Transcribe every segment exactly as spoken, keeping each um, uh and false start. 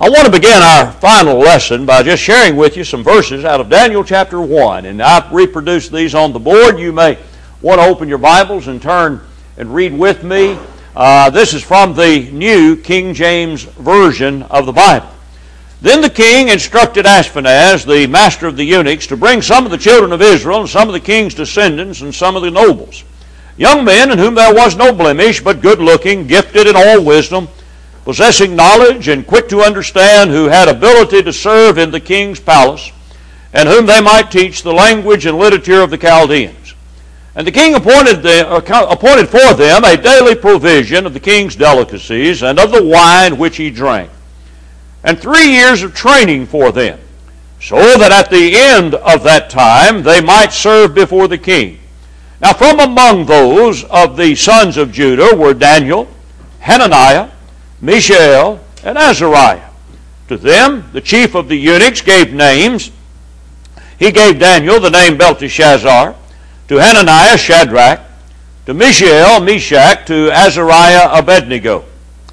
I want to begin our final lesson by just sharing with you some verses out of Daniel chapter one. And I've reproduced these on the board. You may want to open your Bibles and turn and read with me. Uh, this is from the New King James Version of the Bible. Then the king instructed Ashpenaz, the master of the eunuchs, to bring some of the children of Israel and some of the king's descendants and some of the nobles, young men in whom there was no blemish, but good-looking, gifted in all wisdom, possessing knowledge and quick to understand, who had ability to serve in the king's palace, and whom they might teach the language and literature of the Chaldeans. And the king appointed, the, uh, appointed for them a daily provision of the king's delicacies and of the wine which he drank, and three years of training for them, so that at the end of that time they might serve before the king. Now from among those of the sons of Judah were Daniel, Hananiah, Mishael, and Azariah. To them the chief of the eunuchs gave names. He gave Daniel the name Belteshazzar, to Hananiah Shadrach, to Mishael Meshach, to Azariah Abednego.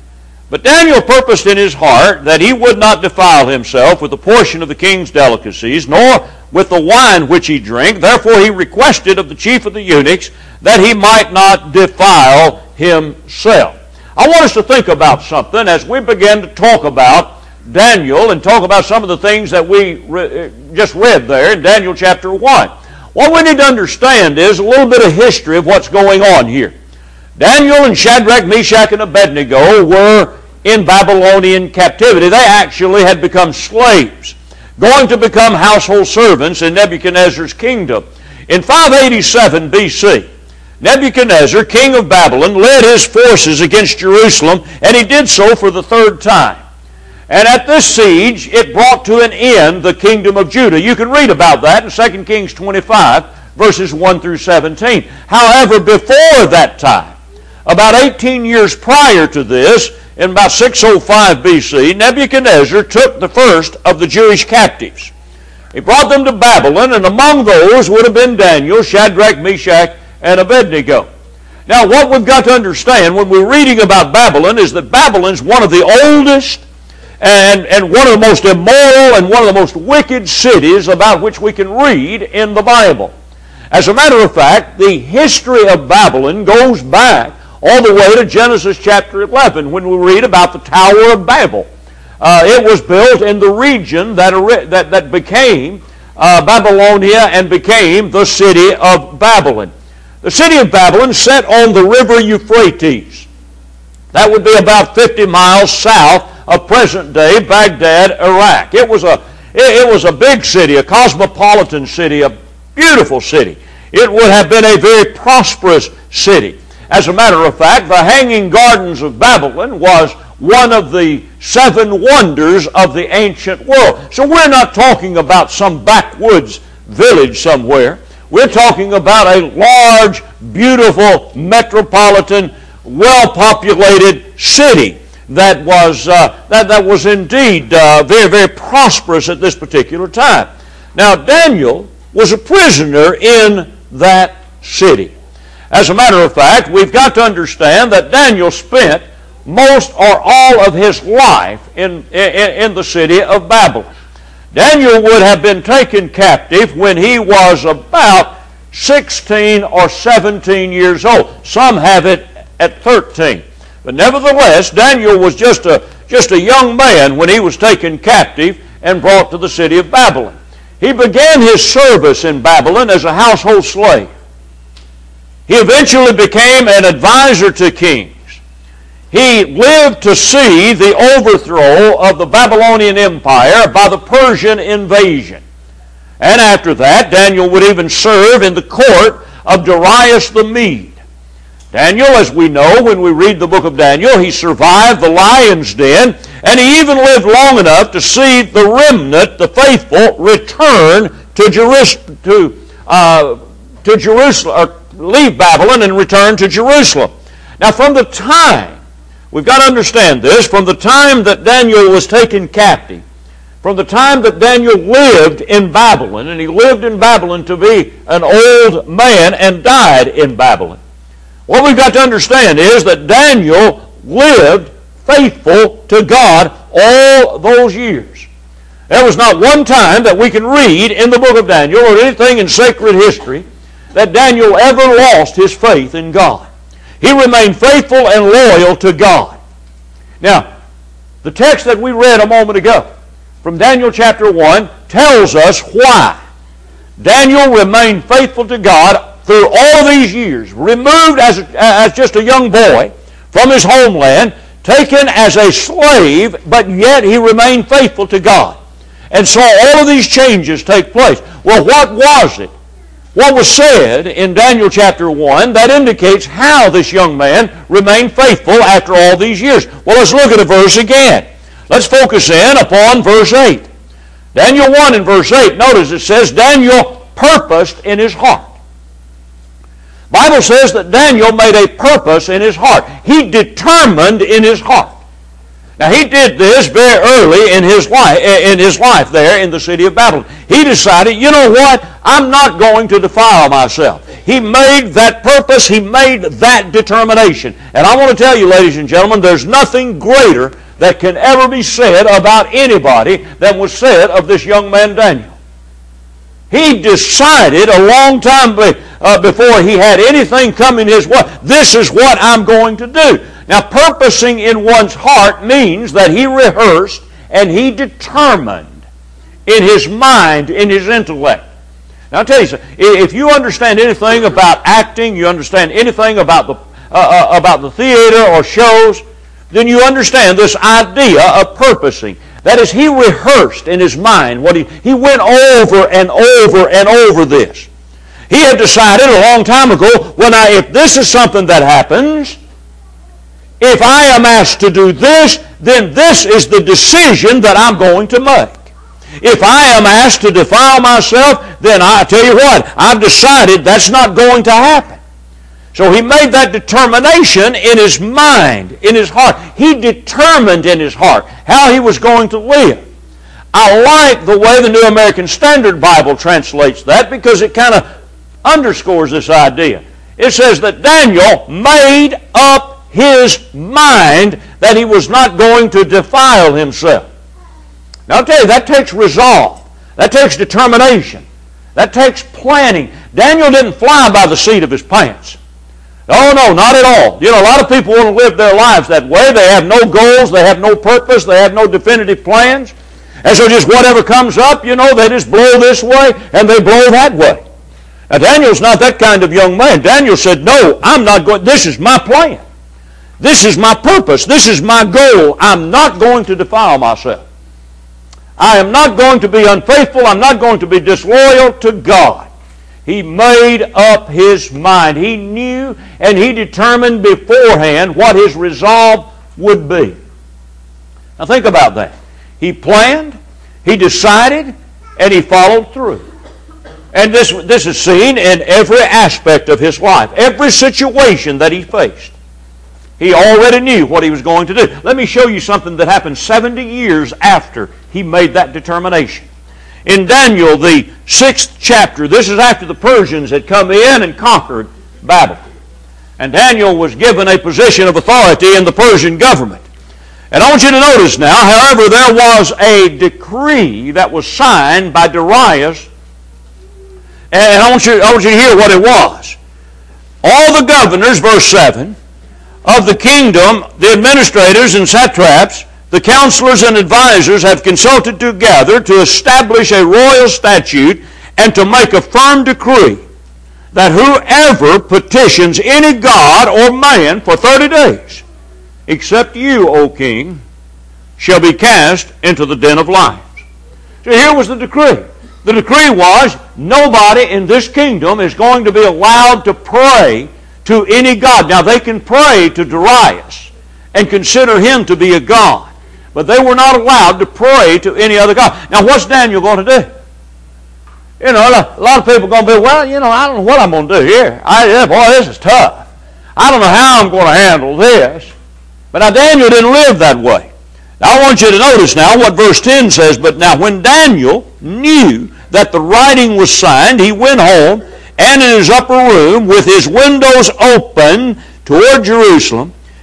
But Daniel purposed in his heart that he would not defile himself with a portion of the king's delicacies, nor with the wine which he drank. Therefore he requested of the chief of the eunuchs that he might not defile himself. I want us to think about something as we begin to talk about Daniel and talk about some of the things that we re- just read there in Daniel chapter one. What we need to understand is a little bit of history of what's going on here. Daniel and Shadrach, Meshach, and Abednego were in Babylonian captivity. They actually had become slaves, going to become household servants in Nebuchadnezzar's kingdom. In five eighty-seven B C, Nebuchadnezzar, king of Babylon, led his forces against Jerusalem, and he did so for the third time. And at this siege, it brought to an end the kingdom of Judah. You can read about that in Second Kings twenty-five, verses one through seventeen. However, before that time, about eighteen years prior to this, in about six oh five B C, Nebuchadnezzar took the first of the Jewish captives. He brought them to Babylon, and among those would have been Daniel, Shadrach, Meshach, and Abednego. Now, what we've got to understand when we're reading about Babylon is that Babylon's one of the oldest and, and one of the most immoral and one of the most wicked cities about which we can read in the Bible. As a matter of fact, the history of Babylon goes back all the way to Genesis chapter eleven when we read about the Tower of Babel. Uh, it was built in the region that, that, that became uh, Babylonia and became the city of Babylon. The city of Babylon sat on the river Euphrates. That would be about fifty miles south of present-day Baghdad, Iraq. It was a it, it was a big city, a cosmopolitan city, a beautiful city. It would have been a very prosperous city. As a matter of fact, the Hanging Gardens of Babylon was one of the seven wonders of the ancient world. So we're not talking about some backwoods village somewhere. We're talking about a large, beautiful, metropolitan, well-populated city that was uh, that, that was indeed uh, very, very prosperous at this particular time. Now, Daniel was a prisoner in that city. As a matter of fact, we've got to understand that Daniel spent most or all of his life in, in, in the city of Babylon. Daniel would have been taken captive when he was about sixteen or seventeen years old. Some have it at thirteen. But nevertheless, Daniel was just a, just a young man when he was taken captive and brought to the city of Babylon. He began his service in Babylon as a household slave. He eventually became an advisor to kings. He lived to see the overthrow of the Babylonian Empire by the Persian invasion. And after that, Daniel would even serve in the court of Darius the Mede. Daniel, as we know when we read the book of Daniel, he survived the lion's den, and he even lived long enough to see the remnant, the faithful, return to Jerusalem, to, uh, to Jerusalem, or leave Babylon and return to Jerusalem. Now, from the time we've got to understand this, from the time that Daniel was taken captive, from the time that Daniel lived in Babylon, and he lived in Babylon to be an old man and died in Babylon, what we've got to understand is that Daniel lived faithful to God all those years. There was not one time that we can read in the book of Daniel or anything in sacred history that Daniel ever lost his faith in God. He remained faithful and loyal to God. Now, the text that we read a moment ago from Daniel chapter one tells us why Daniel remained faithful to God through all these years, removed as, as just a young boy from his homeland, taken as a slave, but yet he remained faithful to God and saw all of these changes take place. Well, what was it? What was said in Daniel chapter one that indicates how this young man remained faithful after all these years? Well, let's look at the verse again. Let's focus in upon verse eight. Daniel one and verse eight, notice it says, Daniel purposed in his heart. The Bible says that Daniel made a purpose in his heart. He determined in his heart. Now, he did this very early in his life, in his life there in the city of Babylon. He decided, you know what? I'm not going to defile myself. He made that purpose. He made that determination. And I want to tell you, ladies and gentlemen, there's nothing greater that can ever be said about anybody than was said of this young man Daniel. He decided a long time before he had anything coming his way, this is what I'm going to do. Now, purposing in one's heart means that he rehearsed and he determined in his mind, in his intellect. Now, I'll tell you something. If you understand anything about acting, you understand anything about the, uh, uh, about the theater or shows, then you understand this idea of purposing. That is, he rehearsed in his mind what he, he went over and over and over this. He had decided a long time ago, well, now, if this is something that happens, if I am asked to do this, then this is the decision that I'm going to make. If I am asked to defile myself, then I tell you what, I've decided that's not going to happen. So he made that determination in his mind, in his heart. He determined in his heart how he was going to live. I like the way the New American Standard Bible translates that because it kind of underscores this idea. It says that Daniel made up his mind that he was not going to defile himself. Now I'll tell you, that takes resolve. That takes determination. That takes planning. Daniel didn't fly by the seat of his pants. Oh, no, not at all. You know, a lot of people want to live their lives that way. They have no goals. They have no purpose. They have no definitive plans. And so just whatever comes up, you know, they just blow this way and they blow that way. Now, Daniel's not that kind of young man. Daniel said, no, I'm not going, this is my plan. This is my purpose. This is my goal. I'm not going to defile myself. I am not going to be unfaithful. I'm not going to be disloyal to God. He made up his mind. He knew and he determined beforehand what his resolve would be. Now think about that. He planned, he decided, and he followed through. And this, this is seen in every aspect of his life, every situation that he faced. He already knew what he was going to do. Let me show you something that happened seventy years after he made that determination. In Daniel, the sixth chapter, this is after the Persians had come in and conquered Babylon. And Daniel was given a position of authority in the Persian government. And I want you to notice now, however, there was a decree that was signed by Darius. And I want you, I want you to hear what it was. All the governors, verse seven, of the kingdom, the administrators and satraps, the counselors and advisors have consulted together to establish a royal statute and to make a firm decree that whoever petitions any god or man for thirty days, except you, O king, shall be cast into the den of lions. So here was the decree. The decree was nobody in this kingdom is going to be allowed to pray to any god. Now they can pray to Darius and consider him to be a god, but they were not allowed to pray to any other god. Now what's Daniel going to do? You know, a lot of people are going to be, well, you know, I don't know what I'm going to do here. I, yeah, boy, this is tough. I don't know how I'm going to handle this. But now Daniel didn't live that way. Now I want you to notice now what verse ten says. But now when Daniel knew that the writing was signed, he went home and in his upper room with his windows open toward Jerusalem,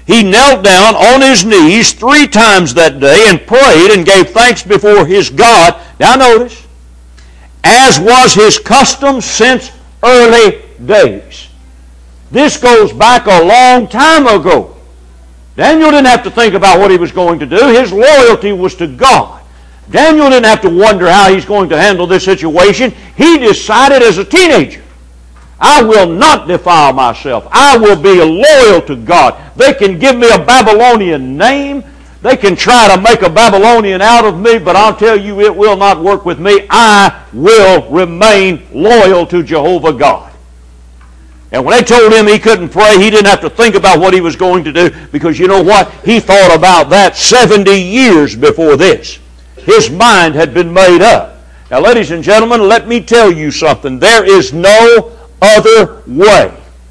he knelt down on his knees three times that day and prayed and gave thanks before his God. Now notice, as was his custom since early days. This goes back a long time ago. Daniel didn't have to think about what he was going to do. His loyalty was to God. Daniel didn't have to wonder how he's going to handle this situation. He decided as a teenager, I will not defile myself. I will be loyal to God. They can give me a Babylonian name. They can try to make a Babylonian out of me, but I'll tell you it will not work with me. I will remain loyal to Jehovah God. And when they told him he couldn't pray, he didn't have to think about what he was going to do, because you know what? He thought about that seventy years before this. His mind had been made up. Now, ladies and gentlemen, let me tell you something. There is no other way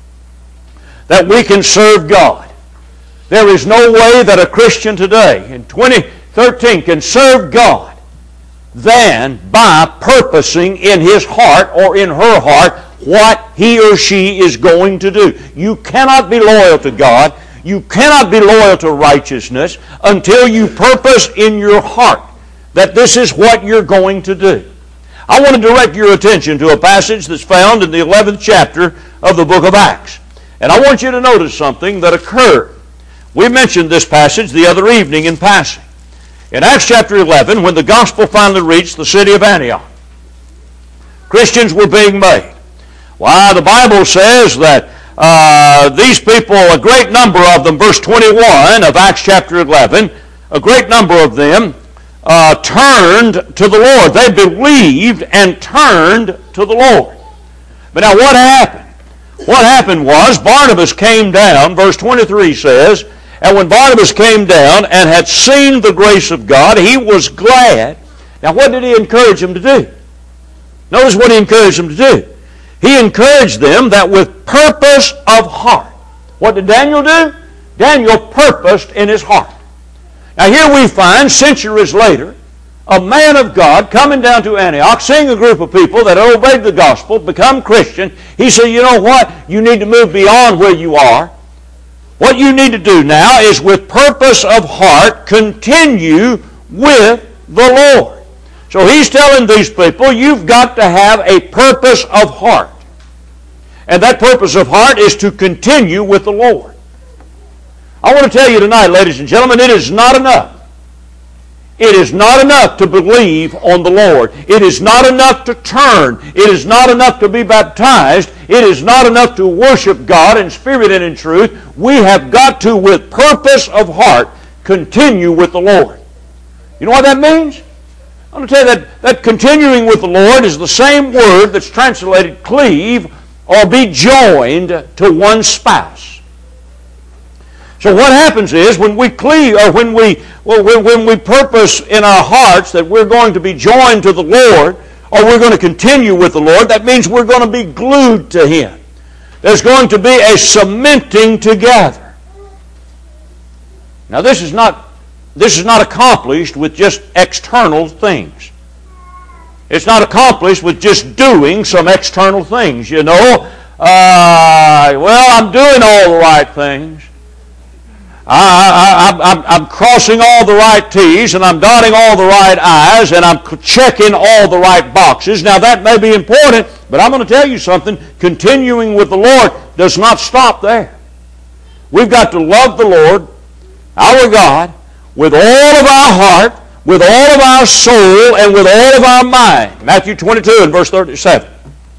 that we can serve God. There is no way that a Christian today in twenty thirteen can serve God than by purposing in his heart or in her heart what he or she is going to do. You cannot be loyal to God. You cannot be loyal to righteousness until you purpose in your heart that this is what you're going to do. I want to direct your attention to a passage that's found in the eleventh chapter of the book of Acts. And I want you to notice something that occurred. We mentioned this passage the other evening in passing. In Acts chapter eleven, when the gospel finally reached the city of Antioch, Christians were being made. Why, the Bible says that uh, these people, a great number of them, verse twenty-one of Acts chapter eleven, a great number of them Uh, turned to the Lord. They believed and turned to the Lord. But now what happened? What happened was Barnabas came down, verse twenty-three says, and when Barnabas came down and had seen the grace of God, he was glad. Now what did he encourage them to do? Notice what he encouraged them to do. He encouraged them that with purpose of heart. What did Daniel do? Daniel purposed in his heart. Now here we find, centuries later, a man of God coming down to Antioch, seeing a group of people that obeyed the gospel, become Christian. He said, you know what? You need to move beyond where you are. What you need to do now is with purpose of heart, continue with the Lord. So he's telling these people, you've got to have a purpose of heart. And that purpose of heart is to continue with the Lord. I want to tell you tonight, ladies and gentlemen, it is not enough. It is not enough to believe on the Lord. It is not enough to turn. It is not enough to be baptized. It is not enough to worship God in spirit and in truth. We have got to, with purpose of heart, continue with the Lord. You know what that means? I'm going to tell you that, that continuing with the Lord is the same word that's translated cleave or be joined to one spouse. So what happens is when we cleave, or when we well, when, when we purpose in our hearts that we're going to be joined to the Lord, or we're going to continue with the Lord, that means we're going to be glued to Him. There's going to be a cementing together. Now this is not this is not accomplished with just external things. It's not accomplished with just doing some external things. You know, uh, well, I'm doing all the right things. I, I, I, I'm crossing all the right T's and I'm dotting all the right I's and I'm checking all the right boxes. Now that may be important, but I'm going to tell you something. Continuing with the Lord does not stop there. We've got to love the Lord, our God, with all of our heart, with all of our soul, and with all of our mind. Matthew twenty-two and verse thirty-seven.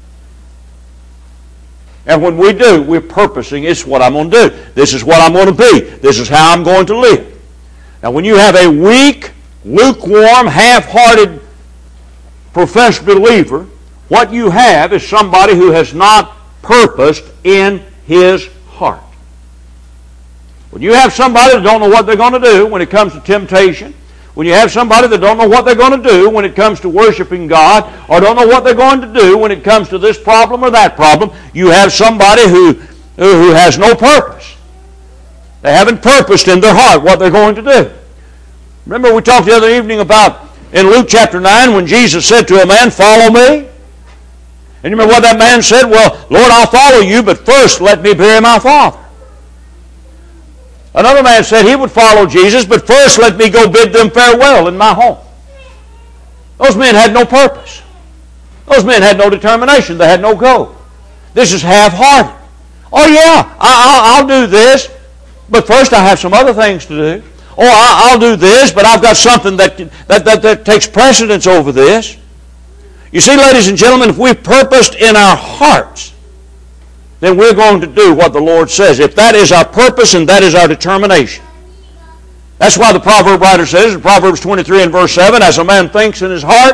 And when we do, we're purposing, it's what I'm going to do. This is what I'm going to be. This is how I'm going to live. Now when you have a weak, lukewarm, half-hearted professed believer, what you have is somebody who has not purposed in his heart. When you have somebody that don't know what they're going to do when it comes to temptation, when you have somebody that don't know what they're going to do when it comes to worshiping God, or don't know what they're going to do when it comes to this problem or that problem, you have somebody who, who has no purpose. They haven't purposed in their heart what they're going to do. Remember we talked the other evening about in Luke chapter nine when Jesus said to a man, follow me? And you remember what that man said? Well, Lord, I'll follow you, but first let me bury my father. Another man said he would follow Jesus, but first let me go bid them farewell in my home. Those men had no purpose. Those men had no determination. They had no goal. This is half-hearted. Oh yeah, I, I'll, I'll do this, but first I have some other things to do. Or I, I'll do this, but I've got something that, that, that, that takes precedence over this. You see, ladies and gentlemen, if we've purposed in our hearts, then we're going to do what the Lord says. If that is our purpose and that is our determination. That's why the proverb writer says in Proverbs twenty-three and verse seven, as a man thinks in his heart,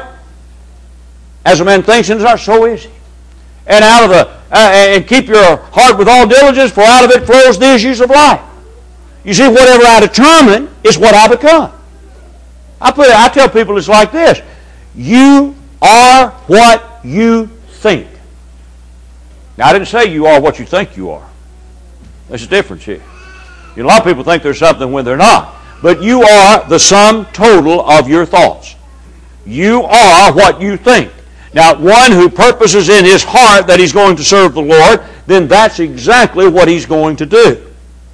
as a man thinks in his heart, so is he. And out of the uh, and keep your heart with all diligence, for out of it flows the issues of life. You see, whatever I determine is what I become. I put I tell people it's like this: you are what you think. Now, I didn't say you are what you think you are. There's a difference here. You know, a lot of people think there's something when they're not. But you are the sum total of your thoughts. You are what you think. Now, one who purposes in his heart that he's going to serve the Lord, then that's exactly what he's going to do.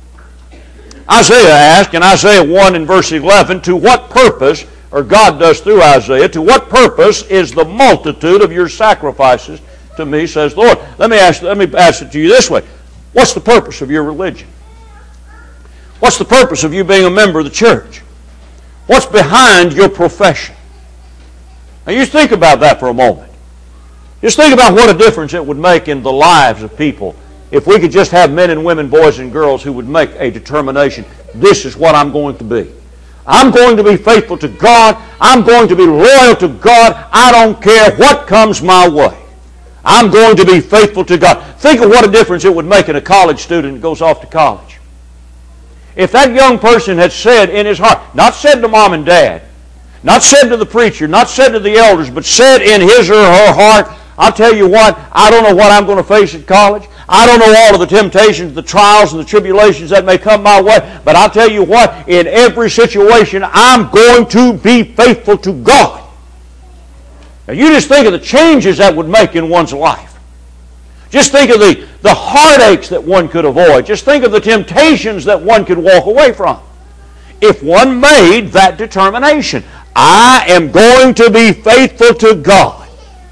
Isaiah asked in Isaiah one and verse eleven, to what purpose, or God does through Isaiah, to what purpose is the multitude of your sacrifices to me, says the Lord. Let me ask, let me ask it to you this way. What's the purpose of your religion? What's the purpose of you being a member of the church? What's behind your profession? Now you think about that for a moment. Just think about what a difference it would make in the lives of people if we could just have men and women, boys and girls who would make a determination. This is what I'm going to be. I'm going to be faithful to God. I'm going to be loyal to God. I don't care what comes my way. I'm going to be faithful to God. Think of what a difference it would make in a college student who goes off to college. If that young person had said in his heart, not said to mom and dad, not said to the preacher, not said to the elders, but said in his or her heart, I'll tell you what, I don't know what I'm going to face at college. I don't know all of the temptations, the trials, and the tribulations that may come my way, but I'll tell you what, in every situation, I'm going to be faithful to God. Now you just think of the changes that would make in one's life. Just think of the, the heartaches that one could avoid. Just think of the temptations that one could walk away from. If one made that determination, I am going to be faithful to God.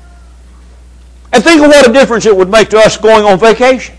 And think of what a difference it would make to us going on vacation.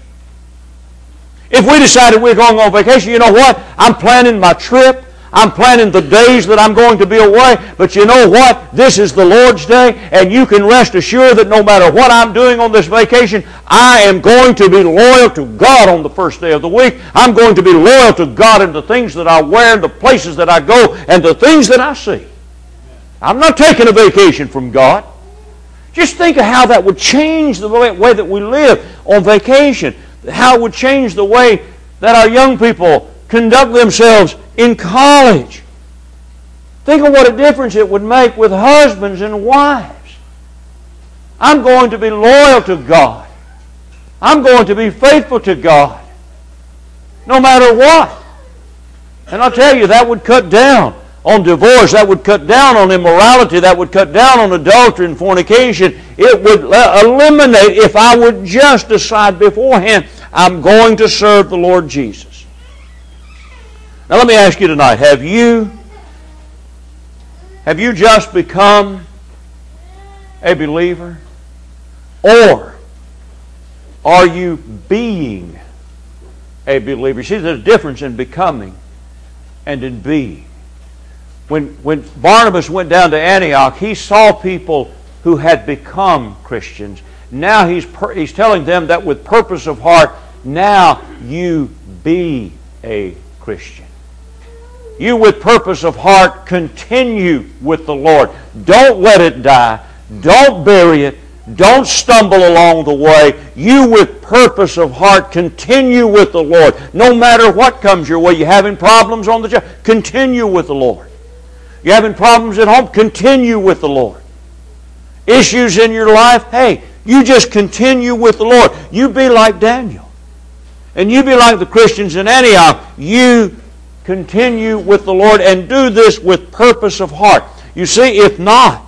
If we decided we're going on vacation, you know what? I'm planning my trip. I'm planning the days that I'm going to be away, but you know what? This is the Lord's day, and you can rest assured that no matter what I'm doing on this vacation, I am going to be loyal to God on the first day of the week. I'm going to be loyal to God in the things that I wear, and the places that I go, and the things that I see. I'm not taking a vacation from God. Just think of how that would change the way, way that we live on vacation, how it would change the way that our young people conduct themselves in college. Think of what a difference it would make with husbands and wives. I'm going to be loyal to God. I'm going to be faithful to God, no matter what. And I'll tell you, that would cut down on divorce. That would cut down on immorality. That would cut down on adultery and fornication. It would eliminate, if I would just decide beforehand, I'm going to serve the Lord Jesus. Now let me ask you tonight, have you, have you just become a believer? Or are you being a believer? You see, there's a difference in becoming and in being. When, when Barnabas went down to Antioch, he saw people who had become Christians. Now he's, he's telling them that with purpose of heart, now you be a Christian. You with purpose of heart continue with the Lord. Don't let it die. Don't bury it. Don't stumble along the way. You with purpose of heart continue with the Lord. No matter what comes your way. You're having problems on the job, continue with the Lord. You're having problems at home, continue with the Lord. Issues in your life, hey, you just continue with the Lord. You be like Daniel. And you be like the Christians in Antioch. You continue with the Lord and do this with purpose of heart. You see, if not,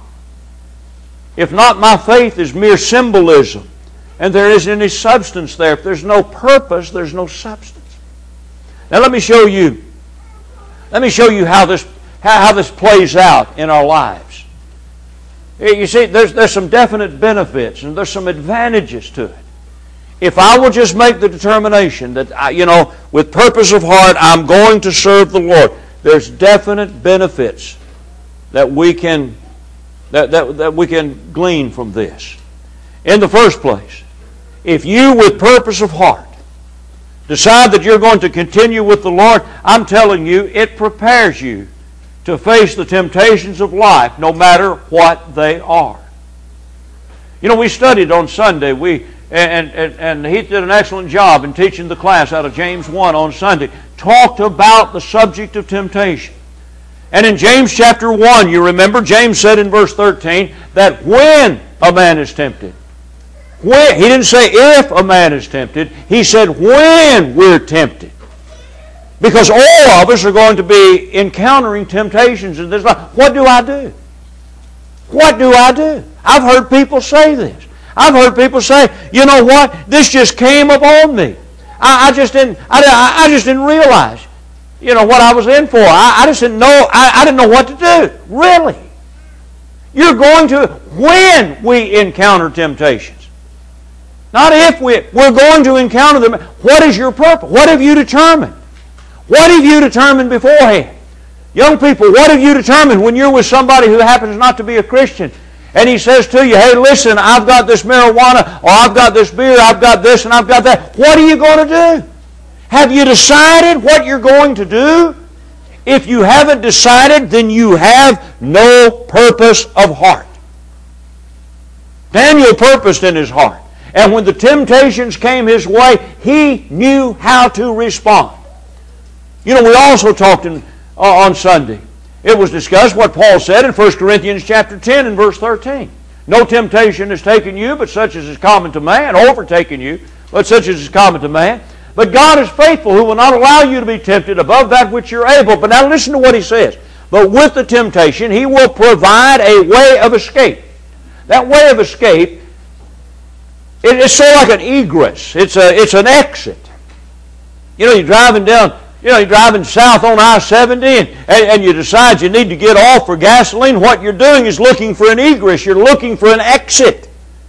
if not, my faith is mere symbolism, and there isn't any substance there. If there's no purpose, there's no substance. Now let me show you, let me show you how this, how, how this plays out in our lives. You see, there's, there's some definite benefits and there's some advantages to it. If I will just make the determination that, I, you know, with purpose of heart, I'm going to serve the Lord, there's definite benefits that we can, that, that, that we can glean from this. In the first place, if you with purpose of heart decide that you're going to continue with the Lord, I'm telling you, it prepares you to face the temptations of life no matter what they are. You know, we studied on Sunday, we and, and, and he did an excellent job in teaching the class out of James one on Sunday, talked about the subject of temptation. And in James chapter one, you remember, James said in verse thirteen that when a man is tempted, when, he didn't say if a man is tempted, he said when we're tempted. Because all of us are going to be encountering temptations in this life. What do I do? What do I do? I've heard people say this. I've heard people say, you know what? This just came upon me. I, I just didn't. I, I just didn't realize, you know, what I was in for. I, I just didn't know. I, I didn't know what to do. Really? You're going to when we encounter temptations, not if we. We're going to encounter them. What is your purpose? What have you determined? What have you determined beforehand? Young people, what have you determined when you're with somebody who happens not to be a Christian? And he says to you, hey, listen, I've got this marijuana, or I've got this beer, I've got this, and I've got that. What are you going to do? Have you decided what you're going to do? If you haven't decided, then you have no purpose of heart. Daniel purposed in his heart. And when the temptations came his way, he knew how to respond. You know, we also talked in, uh, on Sunday. It was discussed what Paul said in First Corinthians chapter ten and verse thirteen. No temptation has taken you, but such as is common to man, overtaken you, but such as is common to man. But God is faithful, who will not allow you to be tempted above that which you're able. But now listen to what he says. But with the temptation, he will provide a way of escape. That way of escape, it is so like an egress. It's a, it's an exit. You know, you're driving down, you know, you're driving south on I seventy and, and, and you decide you need to get off for gasoline. What you're doing is looking for an egress. You're looking for an exit.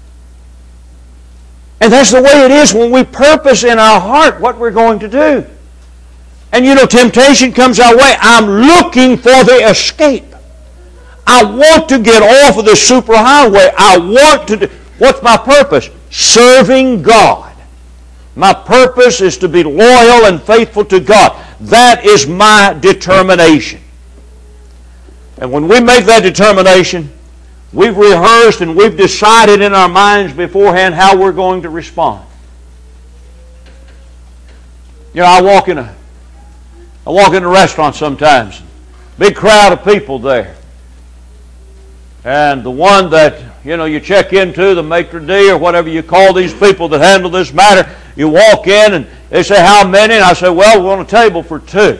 And that's the way it is when we purpose in our heart what we're going to do. And you know, temptation comes our way. I'm looking for the escape. I want to get off of the superhighway. I want to do, what's my purpose? Serving God. My purpose is to be loyal and faithful to God. That is my determination. And when we make that determination, we've rehearsed and we've decided in our minds beforehand how we're going to respond. You know, I walk in a I walk in a restaurant sometimes. Big crowd of people there. And the one that, you know, you check into, the maitre d' or whatever you call these people that handle this matter, you walk in and they say, how many? And I say, well, we're on a table for two.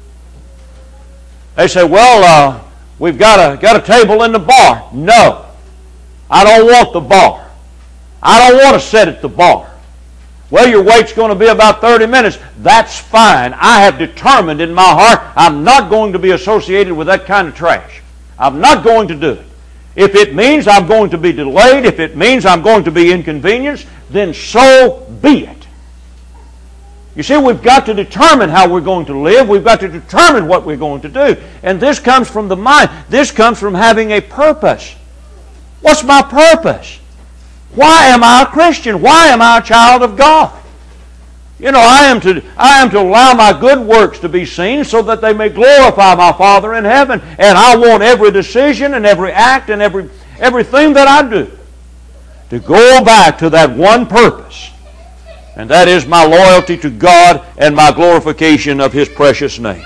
They say, well, uh, we've got a, got a table in the bar. No, I don't want the bar. I don't want to sit at the bar. Well, your wait's going to be about thirty minutes. That's fine. I have determined in my heart I'm not going to be associated with that kind of trash. I'm not going to do it. If it means I'm going to be delayed, if it means I'm going to be inconvenienced, then so be it. You see, we've got to determine how we're going to live. We've got to determine what we're going to do. And this comes from the mind. This comes from having a purpose. What's my purpose? Why am I a Christian? Why am I a child of God? You know, I am to I am to allow my good works to be seen so that they may glorify my Father in heaven. And I want every decision and every act and every everything that I do to go back to that one purpose. And that is my loyalty to God and my glorification of His precious name.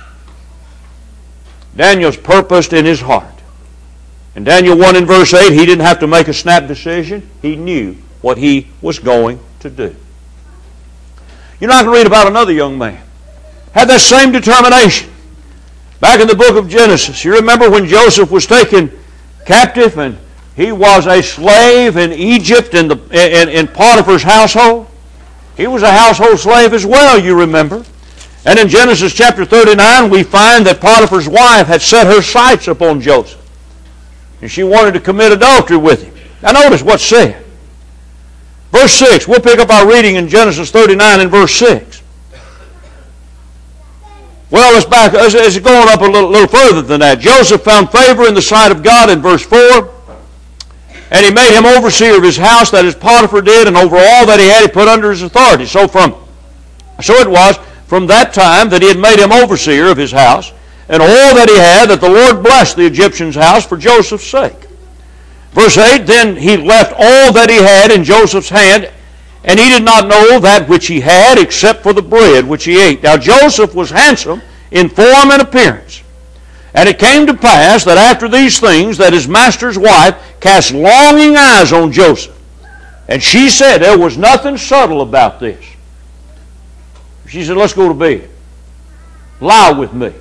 Daniel's purposed in his heart. In Daniel one and verse eight, he didn't have to make a snap decision. He knew what he was going to do. You know, I can read about another young man. Had that same determination. Back in the book of Genesis, you remember when Joseph was taken captive and he was a slave in Egypt in, the, in, in Potiphar's household? He was a household slave as well, you remember. And in Genesis chapter thirty-nine, we find that Potiphar's wife had set her sights upon Joseph. And she wanted to commit adultery with him. Now notice what's said. Verse six, we'll pick up our reading in Genesis thirty-nine and verse six. Well, let's back, it's going up a little, little further than that. Joseph found favor in the sight of God in verse four. And he made him overseer of his house, that is Potiphar did, and over all that he had he put under his authority. So from so it was from that time that he had made him overseer of his house, and all that he had, that the Lord blessed the Egyptian's house for Joseph's sake. Verse eight, then he left all that he had in Joseph's hand, and he did not know that which he had except for the bread which he ate. Now Joseph was handsome in form and appearance. And it came to pass that after these things, that his master's wife cast longing eyes on Joseph. And she said, there was nothing subtle about this. She said, let's go to bed. Lie with me.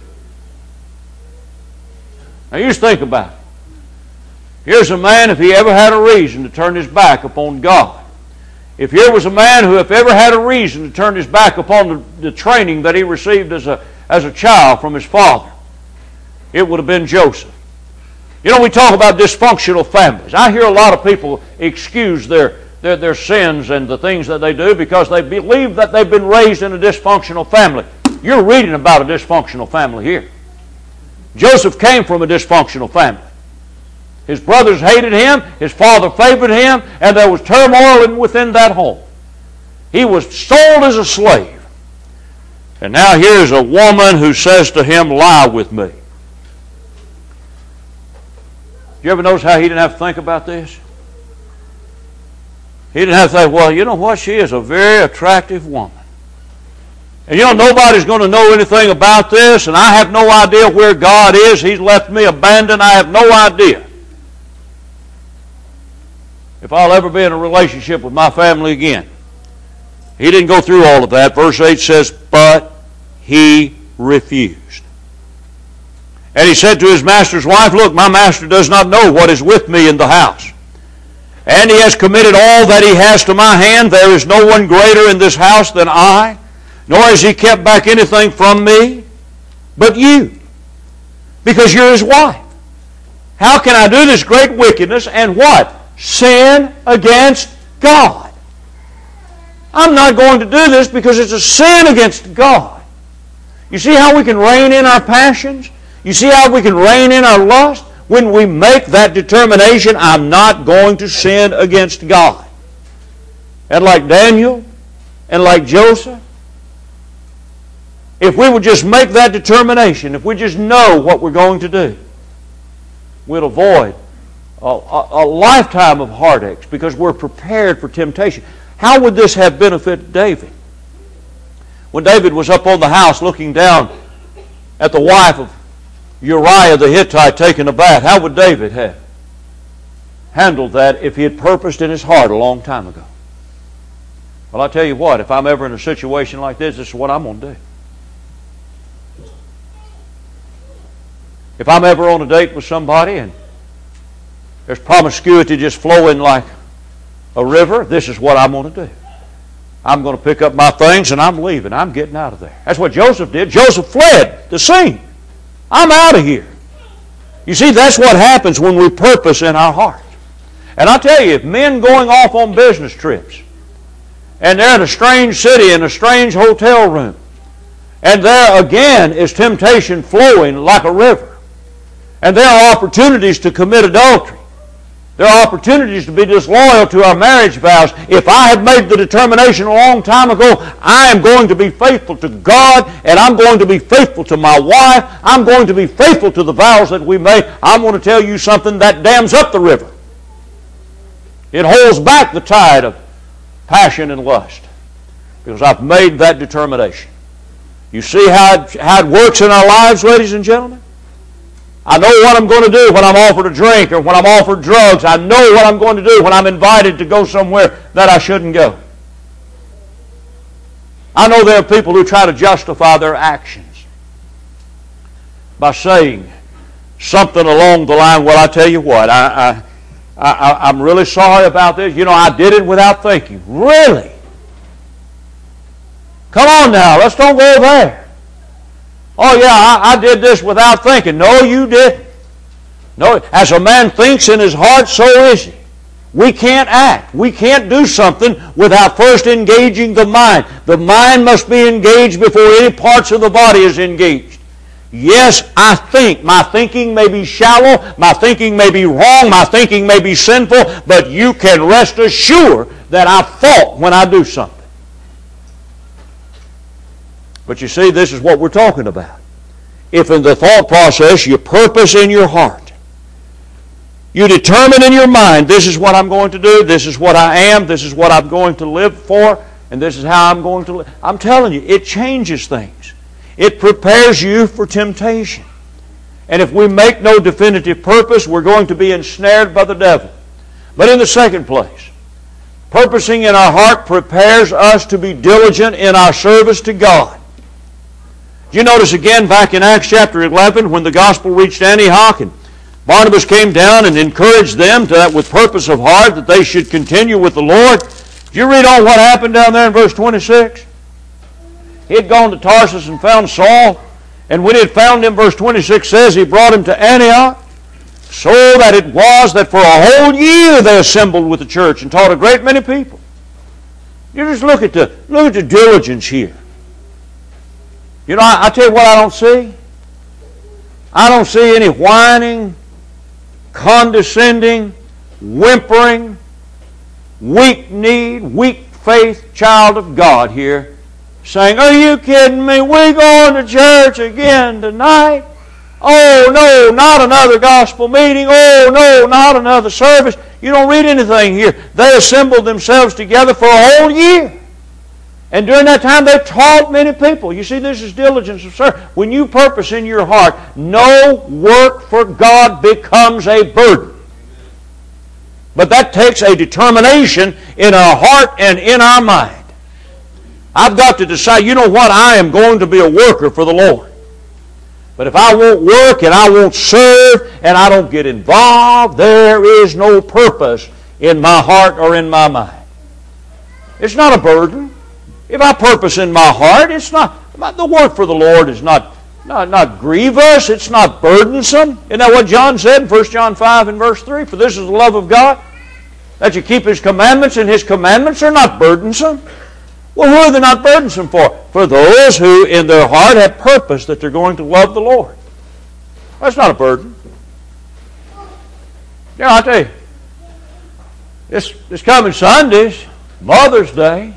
Now you just think about it. Here's a man, if he ever had a reason to turn his back upon God. If here was a man who, if ever had a reason to turn his back upon the, the training that he received as a, as a child from his father, it would have been Joseph. You know, we talk about dysfunctional families. I hear a lot of people excuse their, their, their sins and the things that they do because they believe that they've been raised in a dysfunctional family. You're reading about a dysfunctional family here. Joseph came from a dysfunctional family. His brothers hated him, his father favored him, and there was turmoil within that home. He was sold as a slave. And now here's a woman who says to him, lie with me. You ever notice how he didn't have to think about this? He didn't have to think, well, you know what? She is a very attractive woman. And you know, nobody's going to know anything about this, and I have no idea where God is. He's left me abandoned. I have no idea if I'll ever be in a relationship with my family again. He didn't go through all of that. Verse eight says, but he refused. And he said to his master's wife, look, my master does not know what is with me in the house. And he has committed all that he has to my hand. There is no one greater in this house than I, nor has he kept back anything from me but you, because you're his wife. How can I do this great wickedness and what? Sin against God. I'm not going to do this because it's a sin against God. You see how we can rein in our passions? You see how we can rein in our lust? When we make that determination, I'm not going to sin against God. And like Daniel and like Joseph, if we would just make that determination, if we just know what we're going to do, we'll avoid a, a, a lifetime of heartaches because we're prepared for temptation. How would this have benefited David? When David was up on the house looking down at the wife of Uriah the Hittite taking a bath, how would David have handled that if he had purposed in his heart a long time ago? Well, I'll tell you what, if I'm ever in a situation like this, this is what I'm going to do. If I'm ever on a date with somebody and there's promiscuity just flowing like a river, this is what I'm going to do. I'm going to pick up my things and I'm leaving. I'm getting out of there. That's what Joseph did. Joseph fled the scene. I'm out of here. You see, that's what happens when we purpose in our heart. And I tell you, if men going off on business trips, and they're in a strange city, in a strange hotel room, and there again is temptation flowing like a river, and there are opportunities to commit adultery, there are opportunities to be disloyal to our marriage vows. If I had made the determination a long time ago, I am going to be faithful to God, and I'm going to be faithful to my wife, I'm going to be faithful to the vows that we made, I'm going to tell you something that dams up the river. It holds back the tide of passion and lust because I've made that determination. You see how it, how it works in our lives, ladies and gentlemen? I know what I'm going to do when I'm offered a drink or when I'm offered drugs. I know what I'm going to do when I'm invited to go somewhere that I shouldn't go. I know there are people who try to justify their actions by saying something along the line, well, I tell you what, I, I, I, I'm really sorry about this. You know, I did it without thinking. Really? Come on now, let's don't go there. Oh yeah, I, I did this without thinking. No, you didn't. No, as a man thinks in his heart, so is he. We can't act. We can't do something without first engaging the mind. The mind must be engaged before any parts of the body is engaged. Yes, I think. My thinking may be shallow. My thinking may be wrong. My thinking may be sinful. But you can rest assured that I thought when I do something. But you see, this is what we're talking about. If in the thought process you purpose in your heart, you determine in your mind, this is what I'm going to do, this is what I am, this is what I'm going to live for, and this is how I'm going to live. I'm telling you, it changes things. It prepares you for temptation. And if we make no definitive purpose, we're going to be ensnared by the devil. But in the second place, purposing in our heart prepares us to be diligent in our service to God. You notice again back in Acts chapter eleven when the gospel reached Antioch and Barnabas came down and encouraged them to that with purpose of heart that they should continue with the Lord. Did you read on what happened down there in verse twenty-six? He had gone to Tarsus and found Saul, and when he had found him, verse twenty-six says, he brought him to Antioch, so that it was that for a whole year they assembled with the church and taught a great many people. You just look at the look at the diligence here. You know, I, I tell you what I don't see. I don't see any whining, condescending, whimpering, weak-kneed, weak-faith child of God here saying, are you kidding me? We going to church again tonight? Oh, no, not another gospel meeting. Oh, no, not another service. You don't read anything here. They assembled themselves together for a whole year. And during that time, they taught many people. You see, this is diligence of service. When you purpose in your heart, no work for God becomes a burden. But that takes a determination in our heart and in our mind. I've got to decide, you know what, I am going to be a worker for the Lord. But if I won't work and I won't serve and I don't get involved, there is no purpose in my heart or in my mind. It's not a burden. If I purpose in my heart, it's not, the work for the Lord is not, not, not grievous, it's not burdensome. Isn't that what John said in First John five and verse three? For this is the love of God, that you keep His commandments, and His commandments are not burdensome. Well, who are they not burdensome for? For those who in their heart have purpose that they're going to love the Lord. That's not a burden. Yeah, I'll tell you, this, this coming Sunday's Mother's Day.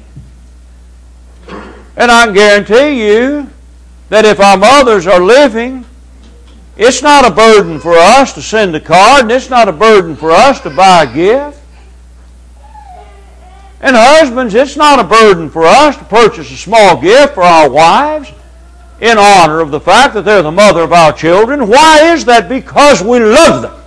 And I can guarantee you that if our mothers are living, it's not a burden for us to send a card, and it's not a burden for us to buy a gift. And husbands, it's not a burden for us to purchase a small gift for our wives in honor of the fact that they're the mother of our children. Why is that? Because we love them.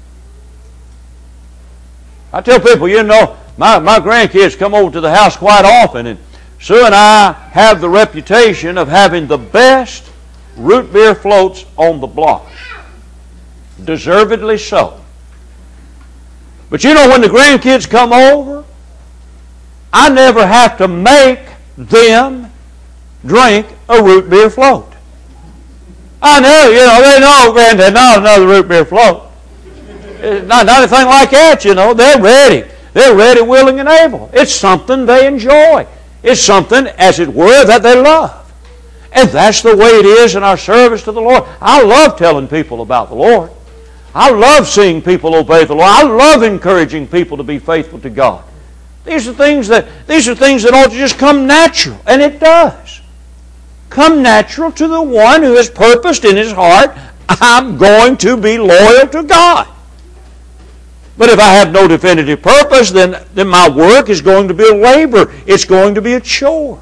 I tell people, you know, my, my grandkids come over to the house quite often, and Sue and I have the reputation of having the best root beer floats on the block. Deservedly so. But you know, when the grandkids come over, I never have to make them drink a root beer float. I know, you know, they know, Granddad, not another root beer float. Not, not anything like that, you know. They're ready. They're ready, willing, and able. It's something they enjoy. It's something, as it were, that they love. And that's the way it is in our service to the Lord. I love telling people about the Lord. I love seeing people obey the Lord. I love encouraging people to be faithful to God. These are things that these are things that ought to just come natural, and it does. Come natural to the one who has purposed in his heart, I'm going to be loyal to God. But if I have no definitive purpose, then, then my work is going to be a labor. It's going to be a chore.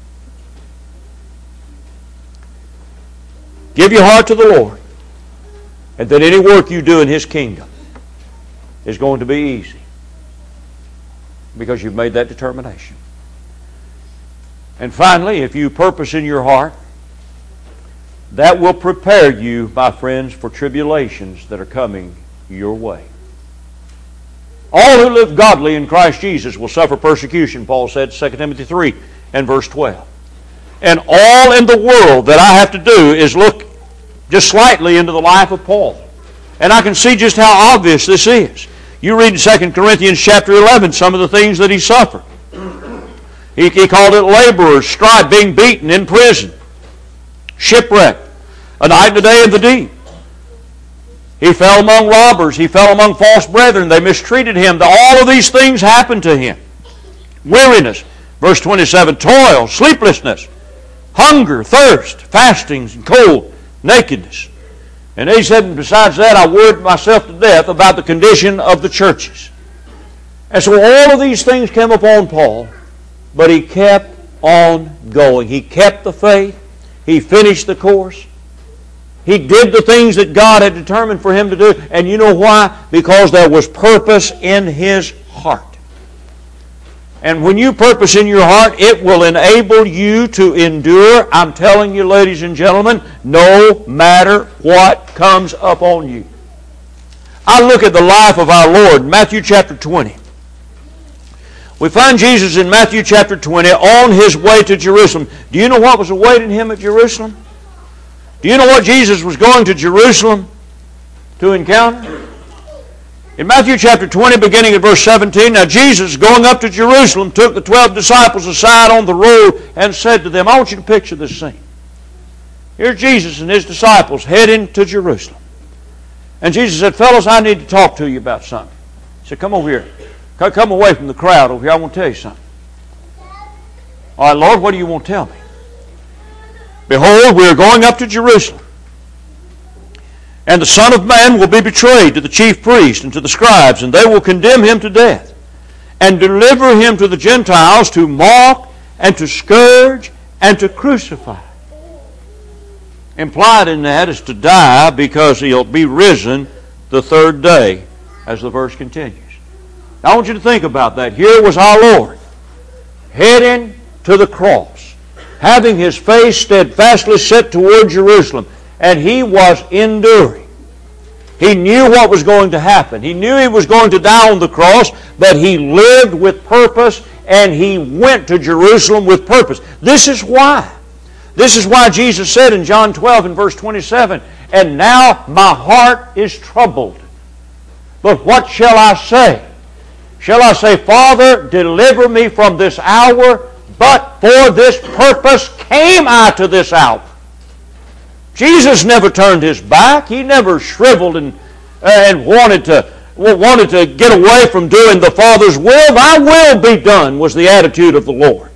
Give your heart to the Lord, and then any work you do in His kingdom is going to be easy because you've made that determination. And finally, if you purpose in your heart, that will prepare you, my friends, for tribulations that are coming your way. All who live godly in Christ Jesus will suffer persecution, Paul said, Second Timothy three and verse twelve. And all in the world that I have to do is look just slightly into the life of Paul. And I can see just how obvious this is. You read in Second Corinthians chapter eleven some of the things that he suffered. He, he called it laborers, strife, being beaten, in prison, shipwrecked, a night and a day in the deep. He fell among robbers. He fell among false brethren. They mistreated him. All of these things happened to him. Weariness, verse twenty-seven, toil, sleeplessness, hunger, thirst, fastings, and cold, nakedness. And he said, besides that, I worried myself to death about the condition of the churches. And so all of these things came upon Paul, but he kept on going. He kept the faith. He finished the course. He did the things that God had determined for him to do. And you know why? Because there was purpose in his heart. And when you purpose in your heart, it will enable you to endure, I'm telling you, ladies and gentlemen, no matter what comes upon you. I look at the life of our Lord, Matthew chapter twenty. We find Jesus in Matthew chapter twenty on His way to Jerusalem. Do you know what was awaiting Him at Jerusalem? Do you know what Jesus was going to Jerusalem to encounter? In Matthew chapter twenty, beginning at verse seventeen, now Jesus, going up to Jerusalem, took the twelve disciples aside on the road and said to them, I want you to picture this scene. Here's Jesus and His disciples heading to Jerusalem. And Jesus said, fellas, I need to talk to you about something. He said, come over here. Come away from the crowd over here. I want to tell you something. All right, Lord, what do you want to tell me? Behold, we are going up to Jerusalem. And the Son of Man will be betrayed to the chief priests and to the scribes, and they will condemn Him to death, and deliver Him to the Gentiles to mock and to scourge and to crucify. Implied in that is to die, because He'll be risen the third day, as the verse continues. Now I want you to think about that. Here was our Lord, heading to the cross, having His face steadfastly set toward Jerusalem, and He was enduring. He knew what was going to happen. He knew He was going to die on the cross, but He lived with purpose, and He went to Jerusalem with purpose. This is why. This is why Jesus said in John twelve and verse twenty-seven, and now my heart is troubled. But what shall I say? Shall I say, Father, deliver me from this hour? But for this purpose came I to this hour. Jesus never turned His back. He never shriveled and, and wanted to, wanted to get away from doing the Father's will. Thy will be done was the attitude of the Lord.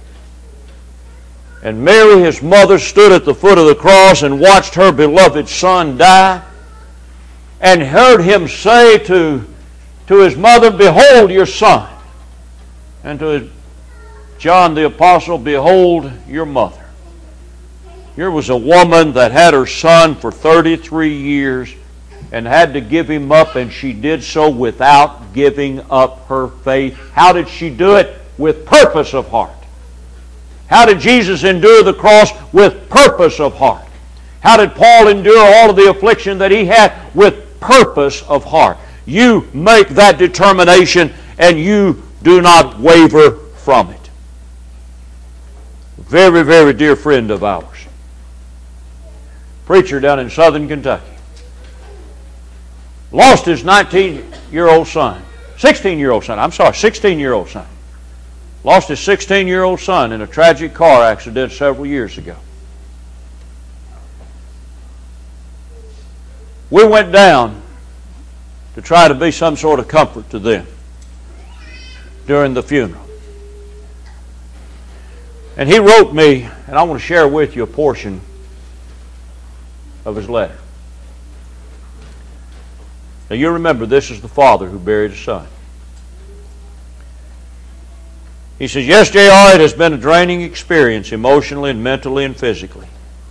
And Mary, His mother, stood at the foot of the cross and watched her beloved Son die, and heard Him say to, to His mother, behold your Son. And to his, John the Apostle, behold your mother. Here was a woman that had her son for thirty-three years and had to give him up, and she did so without giving up her faith. How did she do it? With purpose of heart. How did Jesus endure the cross? With purpose of heart. How did Paul endure all of the affliction that he had? With purpose of heart. You make that determination, and you do not waver from it. Very, very dear friend of ours, preacher down in southern Kentucky, lost his nineteen-year-old son, sixteen-year-old son, I'm sorry, sixteen-year-old son. Lost his sixteen-year-old son in a tragic car accident several years ago. We went down to try to be some sort of comfort to them during the funeral. And he wrote me, and I want to share with you a portion of his letter. Now you remember, this is the father who buried his son. He says, yes, J R, it has been a draining experience emotionally and mentally and physically.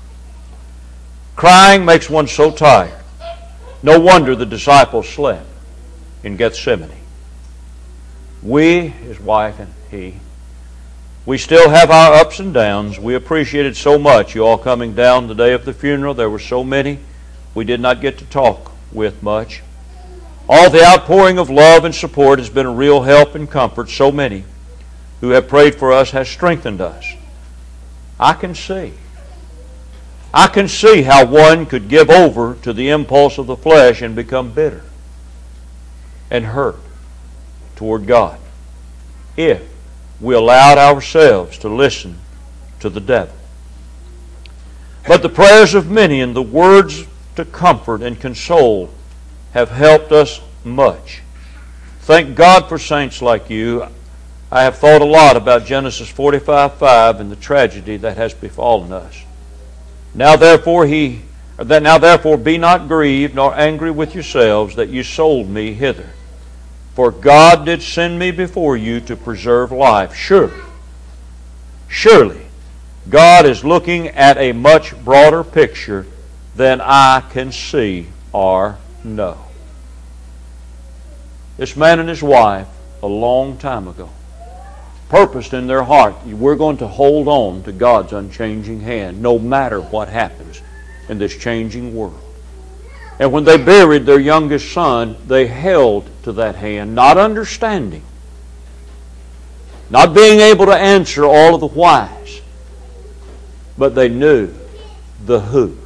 Crying makes one so tired. No wonder the disciples slept in Gethsemane. We, his wife and he, we still have our ups and downs. We appreciated so much you all coming down the day of the funeral. There were so many we did not get to talk with much. All the outpouring of love and support has been a real help and comfort. So many who have prayed for us has strengthened us. I can see. I can see how one could give over to the impulse of the flesh and become bitter and hurt toward God if we allowed ourselves to listen to the devil. But the prayers of many and the words to comfort and console have helped us much. Thank God for saints like you. I have thought a lot about Genesis forty-five five and the tragedy that has befallen us. Now therefore he that now therefore be not grieved nor angry with yourselves that you sold me hither. For God did send me before you to preserve life. Surely, surely, God is looking at a much broader picture than I can see or know. This man and his wife, a long time ago, purposed in their heart, we're going to hold on to God's unchanging hand no matter what happens in this changing world. And when they buried their youngest son, they held to that hand, not understanding, not being able to answer all of the whys, but they knew the who.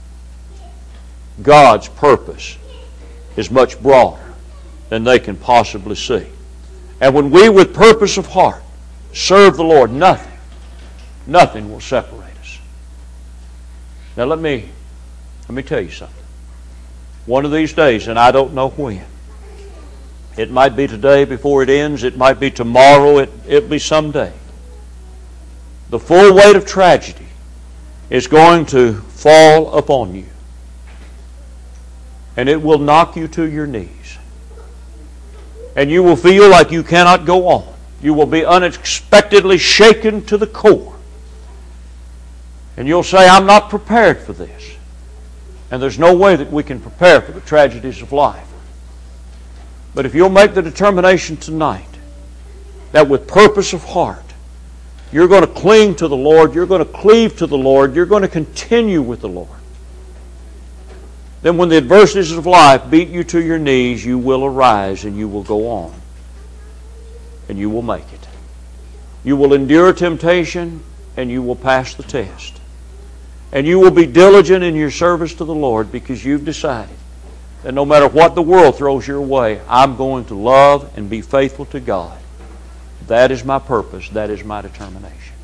God's purpose is much broader than they can possibly see. And when we with purpose of heart serve the Lord, nothing, nothing will separate us. Now let me, let me tell you something. One of these days, and I don't know when, it might be today before it ends, it might be tomorrow, it, it'll be someday. The full weight of tragedy is going to fall upon you. And it will knock you to your knees. And you will feel like you cannot go on. You will be unexpectedly shaken to the core. And you'll say, I'm not prepared for this. And there's no way that we can prepare for the tragedies of life. But if you'll make the determination tonight that with purpose of heart, you're going to cling to the Lord, you're going to cleave to the Lord, you're going to continue with the Lord, then when the adversities of life beat you to your knees, you will arise and you will go on. And you will make it. You will endure temptation and you will pass the test. And you will be diligent in your service to the Lord because you've decided that no matter what the world throws your way, I'm going to love and be faithful to God. That is my purpose. That is my determination.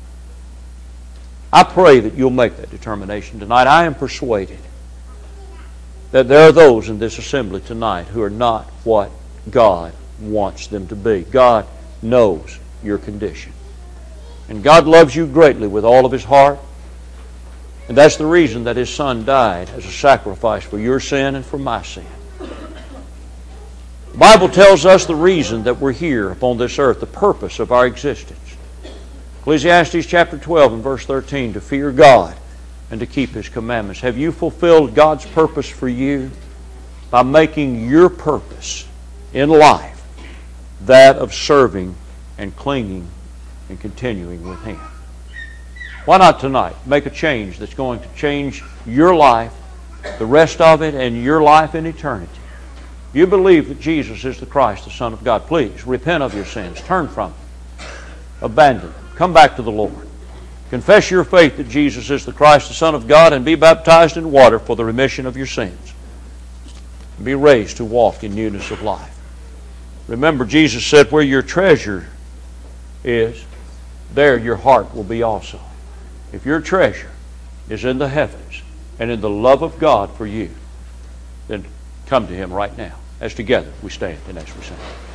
I pray that you'll make that determination tonight. I am persuaded that there are those in this assembly tonight who are not what God wants them to be. God knows your condition. And God loves you greatly with all of His heart. And that's the reason that His Son died as a sacrifice for your sin and for my sin. The Bible tells us the reason that we're here upon this earth, the purpose of our existence. Ecclesiastes chapter twelve and verse thirteen, to fear God and to keep His commandments. Have you fulfilled God's purpose for you by making your purpose in life that of serving and clinging and continuing with Him? Why not tonight make a change that's going to change your life, the rest of it, and your life in eternity? If you believe that Jesus is the Christ, the Son of God, please repent of your sins. Turn from them. Abandon them. Come back to the Lord. Confess your faith that Jesus is the Christ, the Son of God, and be baptized in water for the remission of your sins. Be raised to walk in newness of life. Remember, Jesus said, where your treasure is, there your heart will be also. If your treasure is in the heavens and in the love of God for you, then come to Him right now. As together we stand and as we sing.